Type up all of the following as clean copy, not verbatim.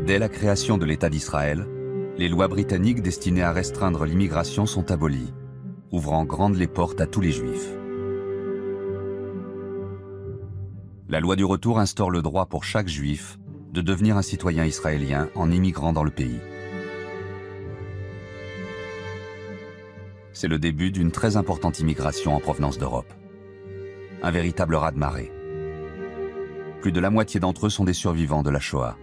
Dès la création de l'État d'Israël, les lois britanniques destinées à restreindre l'immigration sont abolies, ouvrant grandes les portes à tous les Juifs. La loi du retour instaure le droit pour chaque Juif de devenir un citoyen israélien en immigrant dans le pays. C'est le début d'une très importante immigration en provenance d'Europe. Un véritable raz-de-marée. Plus de la moitié d'entre eux sont des survivants de la Shoah.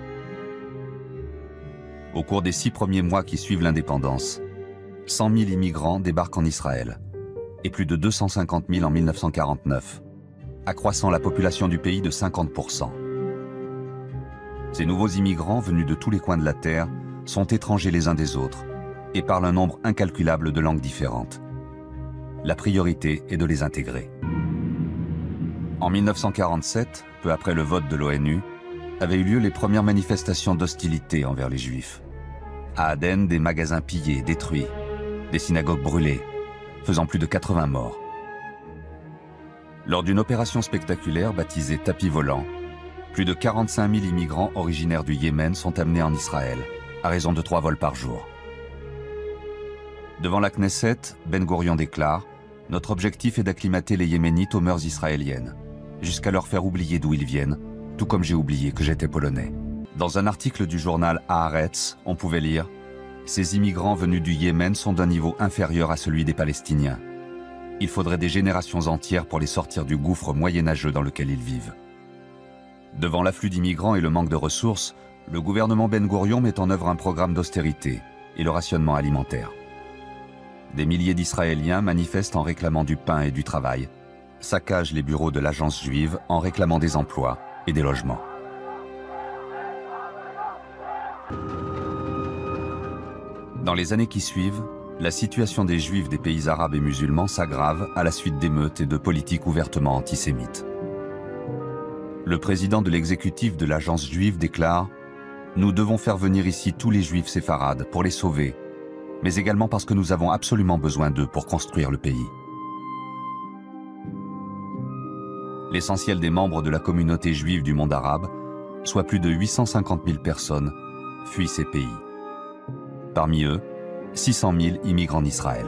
Au cours des 6 premiers mois qui suivent l'indépendance, 100 000 immigrants débarquent en Israël et plus de 250 000 en 1949, accroissant la population du pays de 50%. Ces nouveaux immigrants venus de tous les coins de la terre sont étrangers les uns des autres et parlent un nombre incalculable de langues différentes. La priorité est de les intégrer. En 1947, peu après le vote de l'ONU, avaient eu lieu les premières manifestations d'hostilité envers les Juifs. À Aden, des magasins pillés, détruits, des synagogues brûlées, faisant plus de 80 morts. Lors d'une opération spectaculaire baptisée Tapis volant, plus de 45 000 immigrants originaires du Yémen sont amenés en Israël, à raison de 3 vols par jour. Devant la Knesset, Ben Gourion déclare « Notre objectif est d'acclimater les Yéménites aux mœurs israéliennes, jusqu'à leur faire oublier d'où ils viennent, tout comme j'ai oublié que j'étais polonais. » Dans un article du journal Haaretz, on pouvait lire « Ces immigrants venus du Yémen sont d'un niveau inférieur à celui des Palestiniens. Il faudrait des générations entières pour les sortir du gouffre moyenâgeux dans lequel ils vivent. » Devant l'afflux d'immigrants et le manque de ressources, le gouvernement Ben Gourion met en œuvre un programme d'austérité et le rationnement alimentaire. Des milliers d'Israéliens manifestent en réclamant du pain et du travail, saccagent les bureaux de l'agence juive en réclamant des emplois et des logements. Dans les années qui suivent, la situation des Juifs des pays arabes et musulmans s'aggrave à la suite d'émeutes et de politiques ouvertement antisémites. Le président de l'exécutif de l'agence juive déclare « Nous devons faire venir ici tous les Juifs séfarades pour les sauver, mais également parce que nous avons absolument besoin d'eux pour construire le pays. » L'essentiel des membres de la communauté juive du monde arabe, soit plus de 850 000 personnes, fuient ces pays. Parmi eux, 600 000 immigrent en Israël.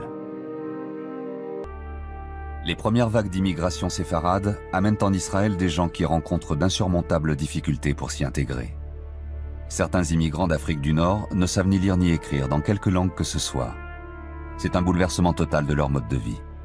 Les premières vagues d'immigration séfarade amènent en Israël des gens qui rencontrent d'insurmontables difficultés pour s'y intégrer. Certains immigrants d'Afrique du Nord ne savent ni lire ni écrire dans quelque langue que ce soit. C'est un bouleversement total de leur mode de vie.